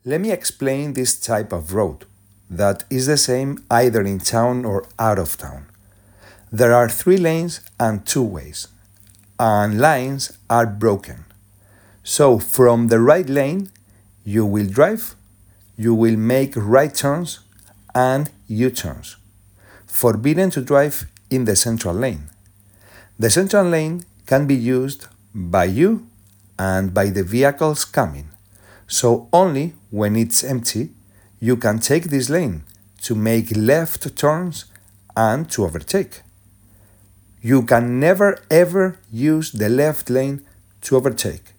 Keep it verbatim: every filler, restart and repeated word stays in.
Let me explain this type of road that is the same either in town or out of town. There are three lanes and two ways, and lines are broken. So from the right lane, you will drive, you will make right turns and U-turns. Forbidden to drive in the central lane. The central lane can be used by you and by the vehicles coming. So only when it's empty, you can take this lane to make left turns and to overtake. You can never ever use the left lane to overtake.